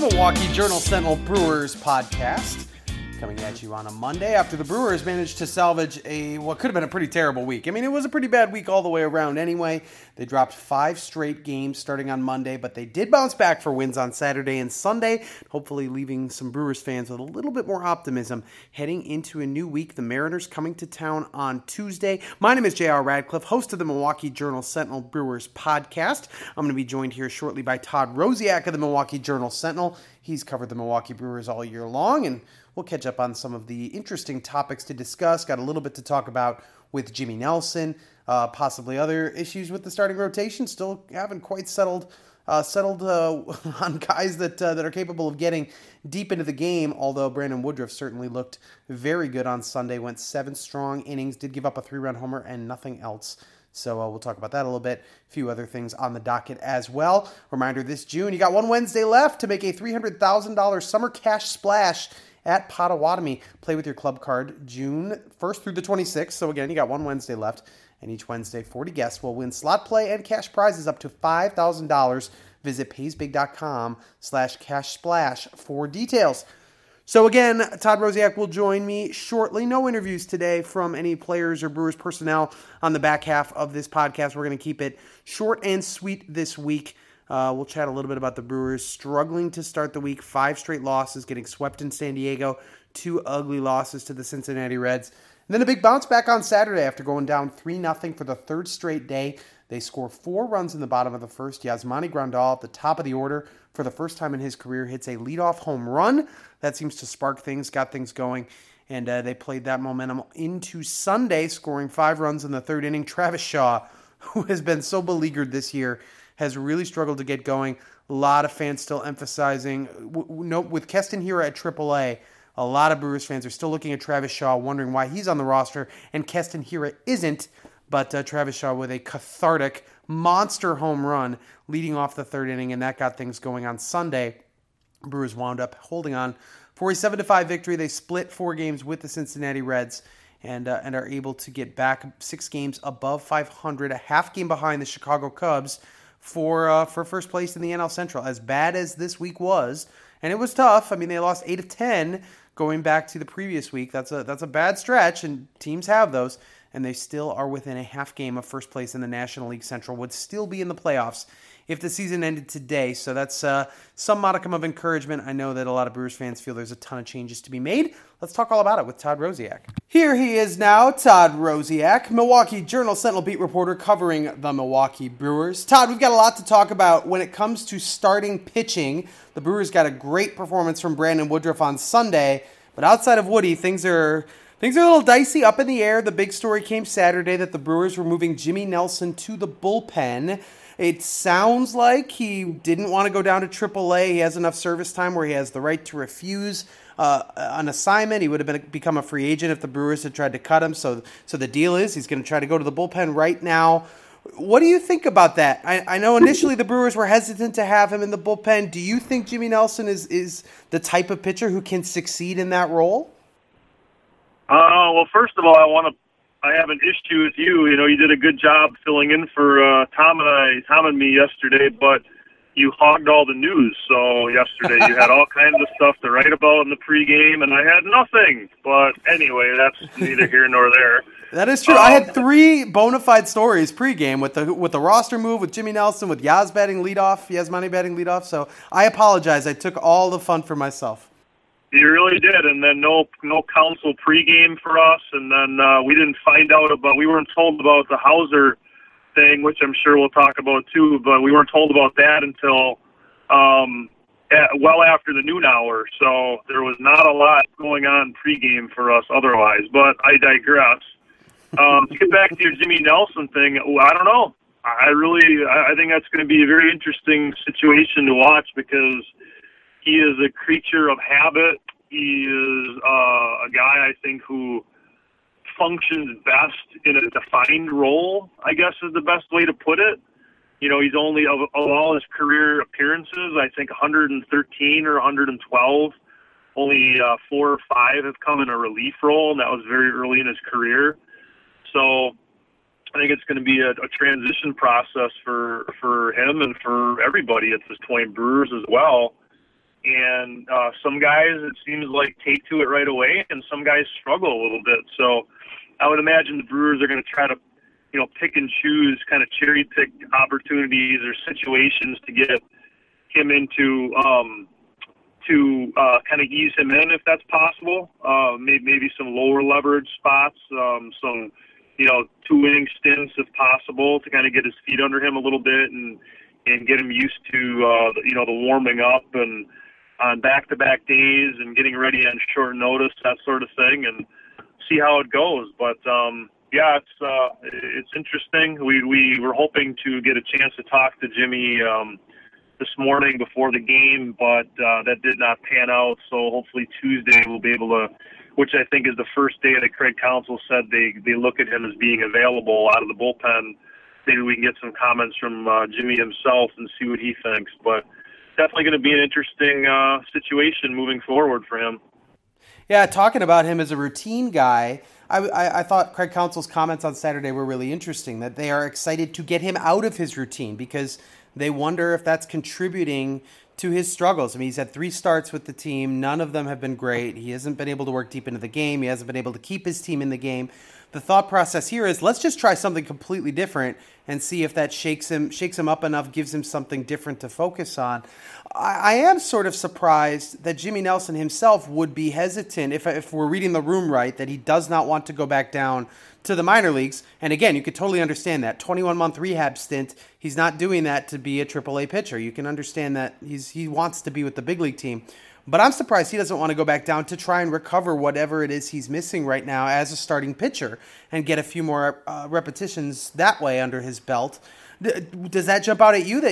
Milwaukee Journal-Sentinel Brewers podcast, coming at you on a Monday after the Brewers managed to salvage what could have been a pretty terrible week. I mean, it was a pretty bad week all the way around anyway. They dropped 5 straight games starting on Monday, but they did bounce back for wins on Saturday and Sunday, hopefully leaving some Brewers fans with a little bit more optimism heading into a new week. The Mariners coming to town on Tuesday. My name is J.R. Radcliffe, host of the Milwaukee Journal-Sentinel Brewers podcast. I'm going to be joined here shortly by Todd Rosiak of the Milwaukee Journal-Sentinel. He's covered the Milwaukee Brewers all year long, and we'll catch up on some of the interesting topics to discuss. Got a little bit to talk about with Jimmy Nelson, possibly other issues with the starting rotation. Still haven't quite settled on guys that are capable of getting deep into the game, although Brandon Woodruff certainly looked very good on Sunday, went 7 strong innings, did give up a 3-run homer and nothing else. So we'll talk about that a little bit. A few other things on the docket as well. Reminder, this June, you got one Wednesday left to make a $300,000 summer cash splash at Potawatomi. Play with your club card June 1st through the 26th. So again, you got one Wednesday left. And each Wednesday, 40 guests will win slot play and cash prizes up to $5,000. Visit paysbig.com/cash splash for details. So again, Todd Rosiak will join me shortly. No interviews today from any players or Brewers personnel on the back half of this podcast. We're going to keep it short and sweet this week. We'll chat a little bit about the Brewers struggling to start the week. 5 straight losses, getting swept in San Diego. 2 ugly losses to the Cincinnati Reds. And then a big bounce back on Saturday after going down 3-0 for the 3rd straight day. They score 4 runs in the bottom of the first. Yasmani Grandal at the top of the order for the first time in his career hits a leadoff home run. That seems to spark things, got things going. And they played that momentum into Sunday, scoring 5 runs in the 3rd inning. Travis Shaw, who has been so beleaguered this year, has really struggled to get going. A lot of fans still emphasizing, with Keston Hiura at AAA, a lot of Brewers fans are still looking at Travis Shaw, wondering why he's on the roster, and Keston Hiura isn't. But Travis Shaw with a cathartic monster home run leading off the 3rd inning, and that got things going on Sunday. Brewers wound up holding on for a 7-5 victory. They split 4 games with the Cincinnati Reds and are able to get back 6 games above 500, a half game behind the Chicago Cubs for first place in the NL Central. As bad as this week was, and it was tough. I mean, they lost 8 of 10 going back to the previous week. That's a bad stretch, and teams have those. And they still are within a half game of first place in the National League Central, would still be in the playoffs if the season ended today. So that's some modicum of encouragement. I know that a lot of Brewers fans feel there's a ton of changes to be made. Let's talk all about it with Todd Rosiak. Here he is now, Todd Rosiak, Milwaukee Journal-Sentinel beat reporter covering the Milwaukee Brewers. Todd, we've got a lot to talk about when it comes to starting pitching. The Brewers got a great performance from Brandon Woodruff on Sunday, but outside of Woody, things are a little dicey, up in the air. The big story came Saturday that the Brewers were moving Jimmy Nelson to the bullpen. It sounds like he didn't want to go down to AAA. He has enough service time where he has the right to refuse an assignment. He would have become a free agent if the Brewers had tried to cut him. So the deal is he's going to try to go to the bullpen right now. What do you think about that? I know initially the Brewers were hesitant to have him in the bullpen. Do you think Jimmy Nelson is the type of pitcher who can succeed in that role? Well, first of all, I have an issue with you. You know, you did a good job filling in for Tom and me yesterday, but you hogged all the news. So yesterday you had all kinds of stuff to write about in the pregame, and I had nothing. But anyway, that's neither here nor there. That is true. I had 3 bona fide stories pregame with the roster move, with Jimmy Nelson, with Yasmani batting leadoff. So I apologize. I took all the fun for myself. You really did, and then no council pregame for us, and then we didn't find out we weren't told about the Hauser thing, which I'm sure we'll talk about too, but we weren't told about that until well after the noon hour, so there was not a lot going on pregame for us otherwise, but I digress. To get back to your Jimmy Nelson thing, I don't know. I think that's going to be a very interesting situation to watch because he is a creature of habit. He is a guy, I think, who functions best in a defined role, I guess is the best way to put it. You know, he's only, of all his career appearances, I think 113 or 112, only 4 or 5 have come in a relief role, and that was very early in his career. So I think it's going to be a transition process for him and for everybody at this point, Brewers as well. And some guys, it seems like, take to it right away, and some guys struggle a little bit. So I would imagine the Brewers are going to try to, pick and choose, kind of cherry pick opportunities or situations to get him into, kind of ease him in if that's possible. Maybe some lower leverage spots, some 2-inning stints if possible, to kind of get his feet under him a little bit and get him used to the warming up and on back-to-back days and getting ready on short notice, that sort of thing, and see how it goes. But it's interesting. We were hoping to get a chance to talk to Jimmy this morning before the game, but that did not pan out. So hopefully Tuesday we'll be able to, which I think is the first day that Craig Counsell said they look at him as being available out of the bullpen. Maybe we can get some comments from Jimmy himself and see what he thinks. But definitely going to be an interesting situation moving forward for him. Yeah, talking about him as a routine guy, I thought Craig Counsell's comments on Saturday were really interesting, that they are excited to get him out of his routine because they wonder if that's contributing to his struggles. I mean, he's had 3 starts with the team. None of them have been great. He hasn't been able to work deep into the game. He hasn't been able to keep his team in the game. The thought process here is, let's just try something completely different and see if that shakes him up enough, gives him something different to focus on. I am sort of surprised that Jimmy Nelson himself would be hesitant, if we're reading the room right, that he does not want to go back down to the minor leagues. And again, you could totally understand that. 21-month rehab stint, he's not doing that to be a AAA pitcher. You can understand that he wants to be with the big league team. But I'm surprised he doesn't want to go back down to try and recover whatever it is he's missing right now as a starting pitcher and get a few more repetitions that way under his belt. Does that jump out at you?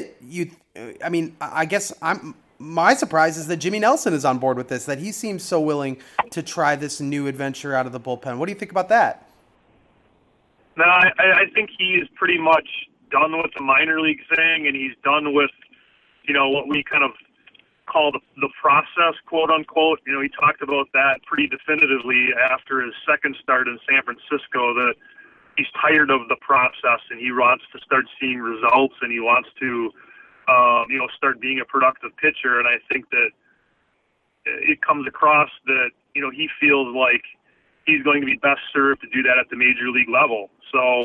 I guess my surprise is that Jimmy Nelson is on board with this, that he seems so willing to try this new adventure out of the bullpen. What do you think about that? No, I think he is pretty much done with the minor league thing, and he's done with, what we kind of call the process, quote unquote. He talked about that pretty definitively after his second start in San Francisco, that he's tired of the process and he wants to start seeing results and he wants to, start being a productive pitcher. And I think that it comes across that, he feels like he's going to be best served to do that at the major league level. So,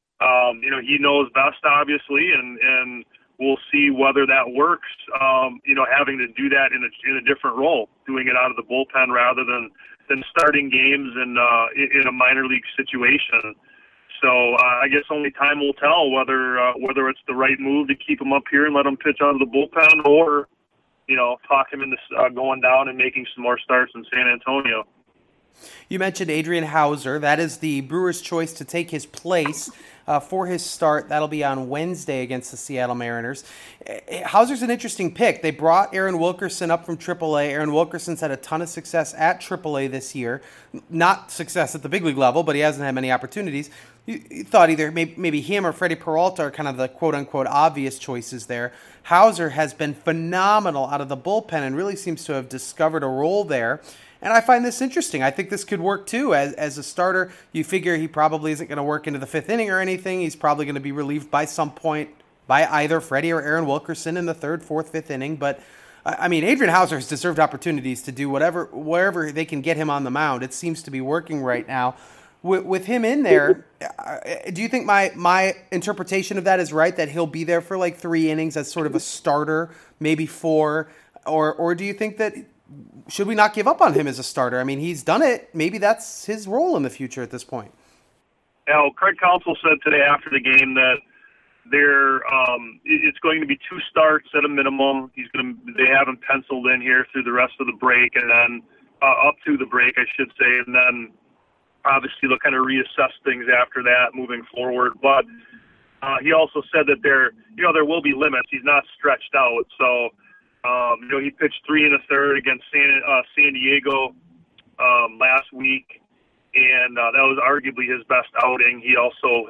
he knows best, obviously, and we'll see whether that works, having to do that in a different role, doing it out of the bullpen rather than starting games in a minor league situation. So I guess only time will tell whether it's the right move to keep him up here and let him pitch out of the bullpen, or, talk him into going down and making some more starts in San Antonio. You mentioned Adrian Houser. That is the Brewers' choice to take his place for his start. That'll be on Wednesday against the Seattle Mariners. Houser's an interesting pick. They brought Aaron Wilkerson up from AAA. Aaron Wilkerson's had a ton of success at AAA this year. Not success at the big league level, but he hasn't had many opportunities. You thought either maybe him or Freddie Peralta are kind of the quote-unquote obvious choices there. Houser has been phenomenal out of the bullpen and really seems to have discovered a role there. And I find this interesting. I think this could work too. As a starter, you figure he probably isn't going to work into the 5th inning or anything. He's probably going to be relieved by some point by either Freddie or Aaron Wilkerson in the 3rd, 4th, 5th inning. But, Adrian Houser has deserved opportunities to do wherever they can get him on the mound. It seems to be working right now. With him in there, do you think my interpretation of that is right, that he'll be there for like 3 innings as sort of a starter, maybe 4? Or do you think that should we not give up on him as a starter? I mean, he's done it. Maybe that's his role in the future at this point. Craig Counsell said today after the game that it's going to be 2 starts at a minimum. They have him penciled in here through the rest of the break, and then up to the break, I should say, and then obviously they'll kind of reassess things after that moving forward. But he also said that there will be limits. He's not stretched out, so. He pitched 3 1/3 against San Diego last week, and that was arguably his best outing. He also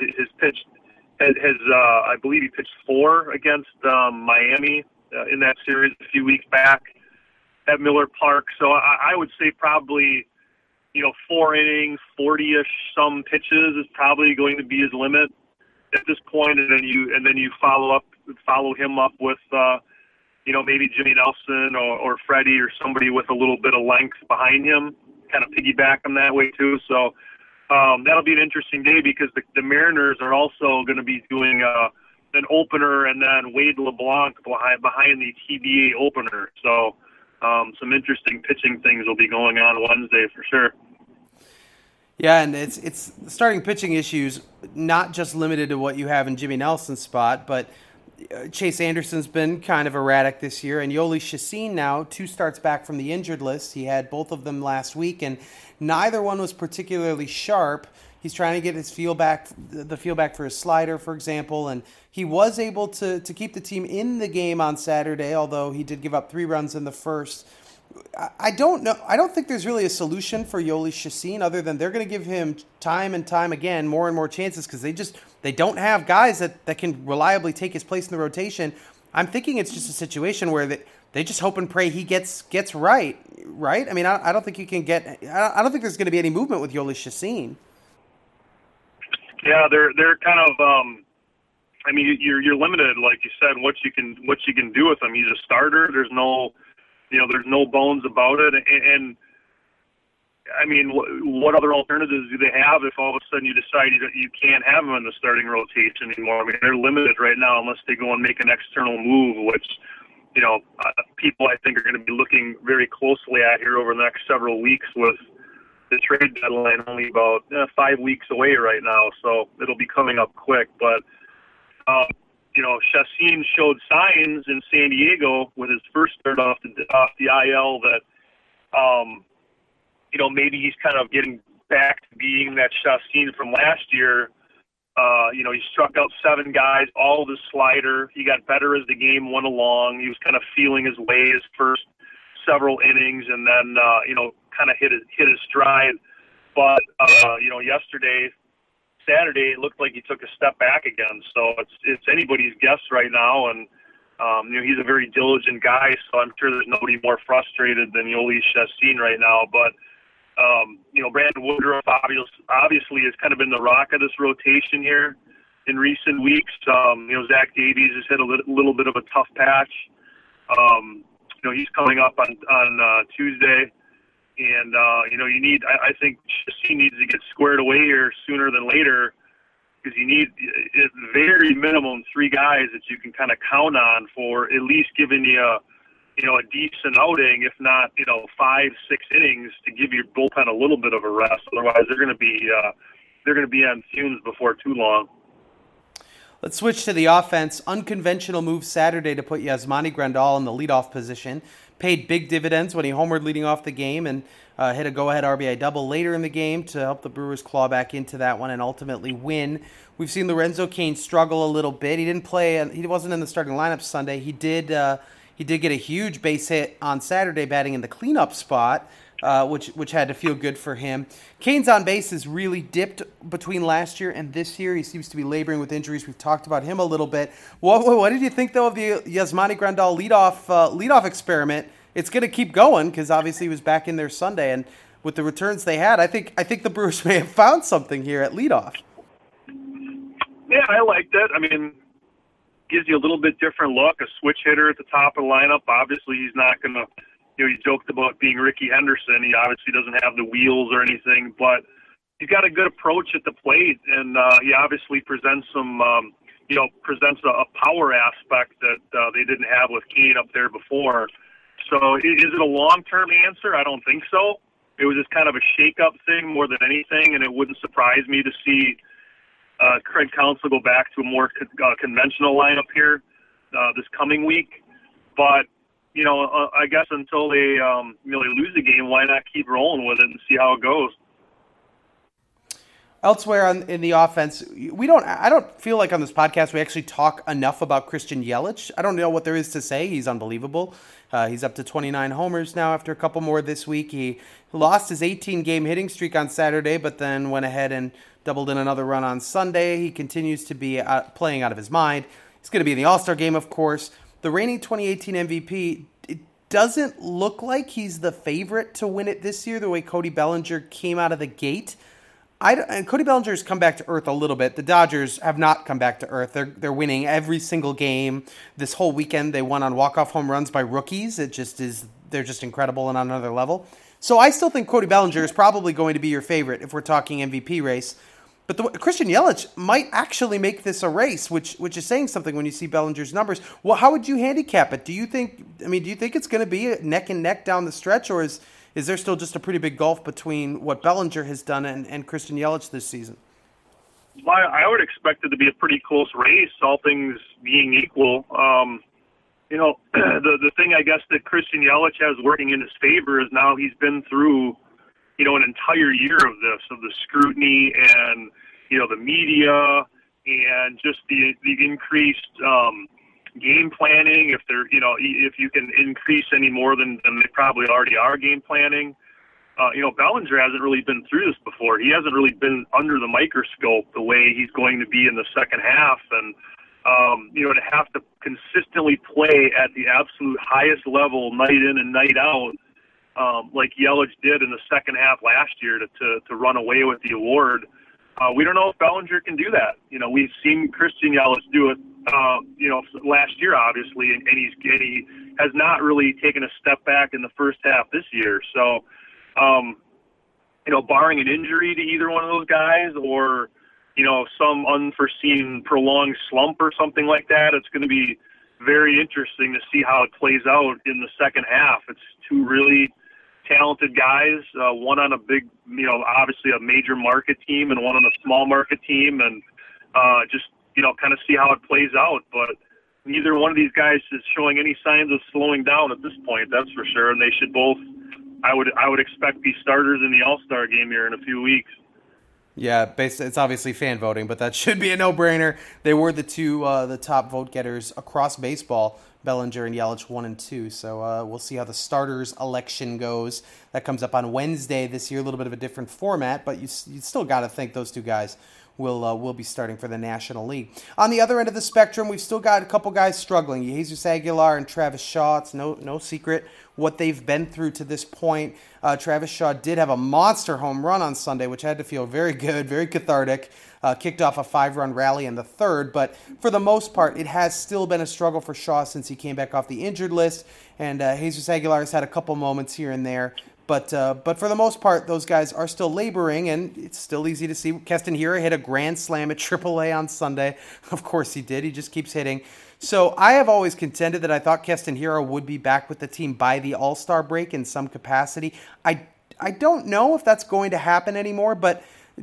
I believe he pitched 4 against Miami in that series a few weeks back at Miller Park. So I would say probably 4 innings, 40-ish some pitches is probably going to be his limit at this point, and then you follow him up with maybe Jimmy Nelson or Freddie or somebody with a little bit of length behind him, kind of piggyback him that way too. So that'll be an interesting day because the Mariners are also going to be doing an opener and then Wade LeBlanc behind the TBA opener. So some interesting pitching things will be going on Wednesday for sure. Yeah, and it's starting pitching issues, not just limited to what you have in Jimmy Nelson's spot, but Chase Anderson's been kind of erratic this year, and Yoli Chacin now 2 starts back from the injured list. He had both of them last week, and neither one was particularly sharp. He's trying to get his feel back for his slider, for example, and he was able to keep the team in the game on Saturday, although he did give up 3 runs in the first. I don't know. I don't think there's really a solution for Yoli Chacin other than they're going to give him time and time again more and more chances because they don't have guys that can reliably take his place in the rotation. I'm thinking it's just a situation where they just hope and pray he gets right. I mean, I don't think you can get. I don't think there's going to be any movement with Yoli Chacin. Yeah, they're kind of. I mean, you're limited, like you said, what you can do with him. He's a starter. There's no bones about it. And I mean, what other alternatives do they have if all of a sudden you decide you can't have them in the starting rotation anymore? I mean, they're limited right now unless they go and make an external move, which, people I think are going to be looking very closely at here over the next several weeks with the trade deadline only about 5 weeks away right now. So it'll be coming up quick. But, Chacin showed signs in San Diego with his first start off the IL that, maybe he's kind of getting back to being that Chacin from last year. He struck out 7 guys, all of his slider. He got better as the game went along. He was kind of feeling his way his first several innings, and then kind of hit his stride. But Saturday, it looked like he took a step back again. So it's anybody's guess right now, and he's a very diligent guy. So I'm sure there's nobody more frustrated than Yoli Chacin right now. But Brandon Woodruff obviously has kind of been the rock of this rotation here in recent weeks. Zach Davies has hit a little bit of a tough patch. He's coming up on Tuesday. And, I think Chacin needs to get squared away here sooner than later because you need at very minimum 3 guys that you can kind of count on for at least giving you a decent outing, if not, 5-6 innings to give your bullpen a little bit of a rest. Otherwise, they're going to be on fumes before too long. Let's switch to the offense. Unconventional move Saturday to put Yasmani Grandal in the leadoff position. Paid big dividends when he homered leading off the game and hit a go-ahead RBI double later in the game to help the Brewers claw back into that one and ultimately win. We've seen Lorenzo Cain struggle a little bit. He didn't play. He wasn't in the starting lineup Sunday. He did get a huge base hit on Saturday, batting in the cleanup spot, which had to feel good for him. Cain's on base has really dipped between last year and this year. He seems to be laboring with injuries. We've talked about him a little bit. What did you think, though, of the Yasmani Grandal leadoff experiment? It's going to keep going because obviously he was back in there Sunday, and with the returns they had, I think the Brewers may have found something here at leadoff. Yeah, I liked it. I mean, gives you a little bit different look. A switch hitter at the top of the lineup. Obviously, he's not going to. He joked about being Ricky Henderson. He obviously doesn't have the wheels or anything, but he's got a good approach at the plate, and he obviously presents some, presents a power aspect that they didn't have with Cain up there before. So is it a long-term answer? I don't think so. It was just kind of a shake-up thing more than anything, and it wouldn't surprise me to see Craig Counsell go back to a more conventional lineup here this coming week. But I guess until they lose the game, why not keep rolling with it and see how it goes? Elsewhere in the offense, I don't feel like on this podcast we actually talk enough about Christian Yelich. I don't know what there is to say. He's unbelievable. He's up to 29 homers now after a couple more this week. He lost his 18-game hitting streak on Saturday, but then went ahead and doubled in another run on Sunday. He continues to be playing out of his mind. He's going to be in the All-Star game, of course. The reigning 2018 MVP, it doesn't look like he's the favorite to win it this year, the way Cody Bellinger came out of the gate. And Cody Bellinger's come back to earth a little bit. The Dodgers have not come back to earth. They're winning every single game. This whole weekend they won on walk-off home runs by rookies. They're just incredible and on another level. So I still think Cody Bellinger is probably going to be your favorite if we're talking MVP race. But Christian Yelich might actually make this a race, which is saying something when you see Bellinger's numbers. Well, how would you handicap it? Do you think it's going to be neck and neck down the stretch, or is there still just a pretty big gulf between what Bellinger has done and Christian Yelich this season? Well, I would expect it to be a pretty close race, all things being equal. The thing I guess that Christian Yelich has working in his favor is now he's been through, an entire year of the scrutiny and, the media and just the increased game planning. If you can increase any more than they probably already are game planning. Bellinger hasn't really been through this before. He hasn't really been under the microscope the way he's going to be in the second half. And, to have to consistently play at the absolute highest level night in and night out, like Yelich did in the second half last year to run away with the award. We don't know if Bellinger can do that. We've seen Christian Yelich do it, last year, obviously, and he has not really taken a step back in the first half this year. So, barring an injury to either one of those guys or, some unforeseen prolonged slump or something like that, it's going to be very interesting to see how it plays out in the second half. It's two really talented guys, one on a big, obviously a major market team and one on a small market team, and just, kind of see how it plays out. But neither one of these guys is showing any signs of slowing down at this point, that's for sure. And they should both, I would expect, be starters in the All-Star game here in a few weeks. Yeah, it's obviously fan voting, but that should be a no-brainer. They were the top vote getters across baseball, Bellinger and Yelich 1 and 2. So we'll see how the starters election goes. That comes up on Wednesday this year, a little bit of a different format, but you still got to think those two guys will be starting for the National League. On the other end of the spectrum, we've still got a couple guys struggling. Jesus Aguilar and Travis Shaw. It's no secret what they've been through to this point. Travis Shaw did have a monster home run on Sunday, which had to feel very good, very cathartic. Kicked off a 5-run rally in the third, but for the most part, it has still been a struggle for Shaw since he came back off the injured list, and Jesus Aguilar has had a couple moments here and there. But for the most part, those guys are still laboring, and it's still easy to see. Keston Hiura hit a grand slam at AAA on Sunday. Of course he did. He just keeps hitting. So I have always contended that I thought Keston Hiura would be back with the team by the All-Star break in some capacity. I don't know if that's going to happen anymore, but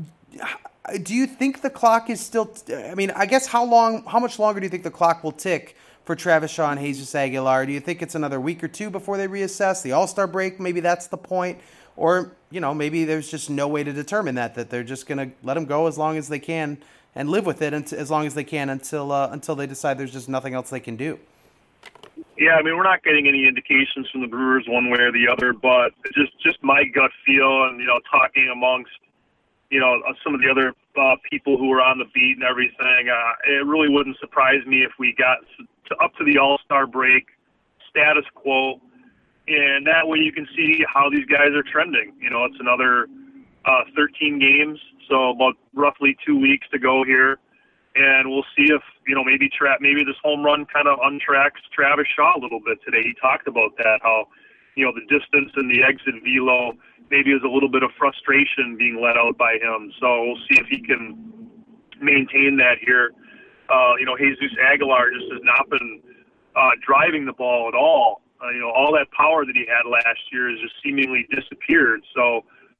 do you think the clock is still I guess how much longer do you think the clock will tick for Travis Shaw and Jesus Aguilar? Do you think it's another week or two before they reassess the All-Star break? Maybe that's the point. Or, maybe there's just no way to determine that they're just going to let them go as long as they can and live with it as long as they can until they decide there's just nothing else they can do. Yeah, we're not getting any indications from the Brewers one way or the other, but just my gut feel and, talking amongst, some of the other people who are on the beat and everything, it really wouldn't surprise me if we got up to the All-Star break, status quo, and that way you can see how these guys are trending. It's another 13 games, so about roughly 2 weeks to go here, and we'll see if, maybe this home run kind of untracks Travis Shaw a little bit today. He talked about that, how, the distance and the exit velo maybe is a little bit of frustration being let out by him. So we'll see if he can maintain that here. Jesus Aguilar just has not been driving the ball at all. All that power that he had last year has just seemingly disappeared. So,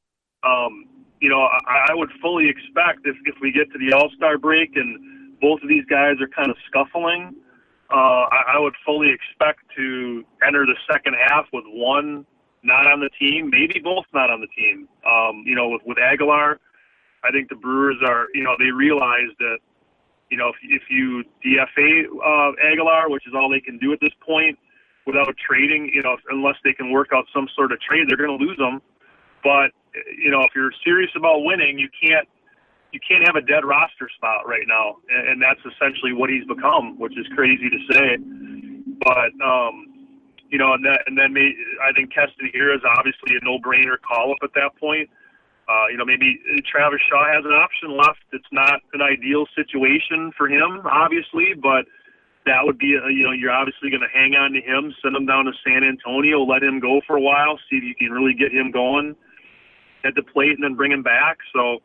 I would fully expect if we get to the All-Star break and both of these guys are kind of scuffling, I would fully expect to enter the second half with one not on the team, maybe both not on the team. With Aguilar, I think the Brewers are, they realize that, if you DFA Aguilar, which is all they can do at this point, without trading, unless they can work out some sort of trade, they're going to lose them. But, if you're serious about winning, you can't have a dead roster spot right now. And that's essentially what he's become, which is crazy to say. But, I think Keston Hiura is obviously a no-brainer call-up at that point. Maybe Travis Shaw has an option left. It's not an ideal situation for him, obviously, but that would be, you're obviously going to hang on to him, send him down to San Antonio, let him go for a while, see if you can really get him going at the plate and then bring him back. So,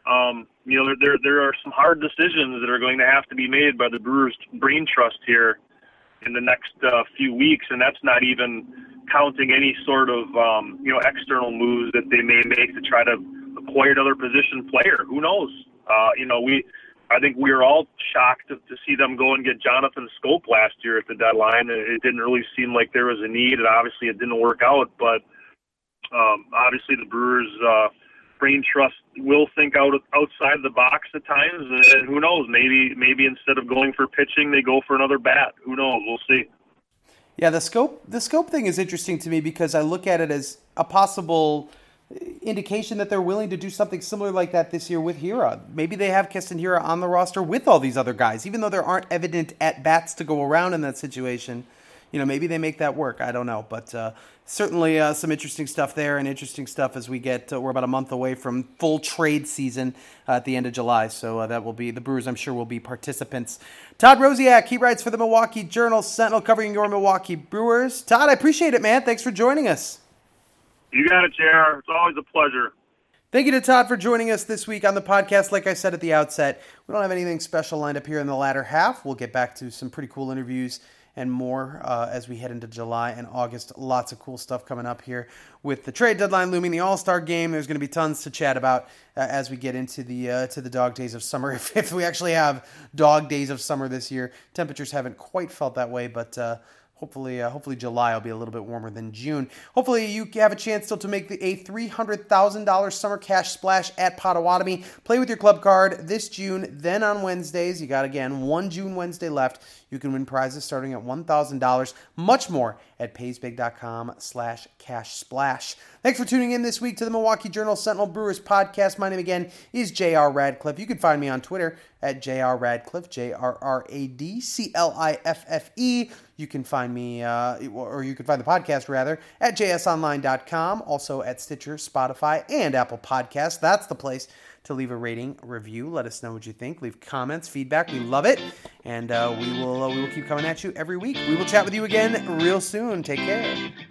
there are some hard decisions that are going to have to be made by the Brewers brain trust here in the next few weeks, and that's not even counting any sort of, external moves that they may make to try to acquire another position player. Who knows? I think we were all shocked to see them go and get Jonathan Schoop last year at the deadline. It didn't really seem like there was a need, and obviously it didn't work out. But obviously the Brewers' brain trust will think outside the box at times, and who knows? Maybe instead of going for pitching, they go for another bat. Who knows? We'll see. Yeah, the Schoop thing is interesting to me because I look at it as a possible indication that they're willing to do something similar like that this year with Hiura. Maybe they have Keston Hiura on the roster with all these other guys, even though there aren't evident at-bats to go around in that situation. Maybe they make that work. I don't know. But certainly some interesting stuff there, and interesting stuff as we get, we're about a month away from full trade season at the end of July. So that will be, the Brewers, I'm sure, will be participants. Todd Rosiak, he writes for the Milwaukee Journal-Sentinel, covering your Milwaukee Brewers. Todd, I appreciate it, man. Thanks for joining us. You got it, JR. It's always a pleasure. Thank you to Todd for joining us this week on the podcast. Like I said at the outset, we don't have anything special lined up here in the latter half. We'll get back to some pretty cool interviews and more as we head into July and August. Lots of cool stuff coming up here with the trade deadline looming, the All-Star game. There's going to be tons to chat about as we get into the dog days of summer. If we actually have dog days of summer this year, temperatures haven't quite felt that way, but hopefully July will be a little bit warmer than June. Hopefully you have a chance still to make a $300,000 summer cash splash at Potawatomi. Play with your club card this June, then on Wednesdays. You got, again, one June Wednesday left. You can win prizes starting at $1,000. Much more at paysbig.com/cash splash. Thanks for tuning in this week to the Milwaukee Journal-Sentinel Brewers podcast. My name again is J.R. Radcliffe. You can find me on Twitter at J.R. Radcliffe, JRRADCLIFFE. You can find me, or you can find the podcast rather, at jsonline.com, also at Stitcher, Spotify, and Apple Podcasts. That's the place to leave a rating, review. Let us know what you think. Leave comments, feedback. We love it. And we will keep coming at you every week. We will chat with you again real soon. Take care.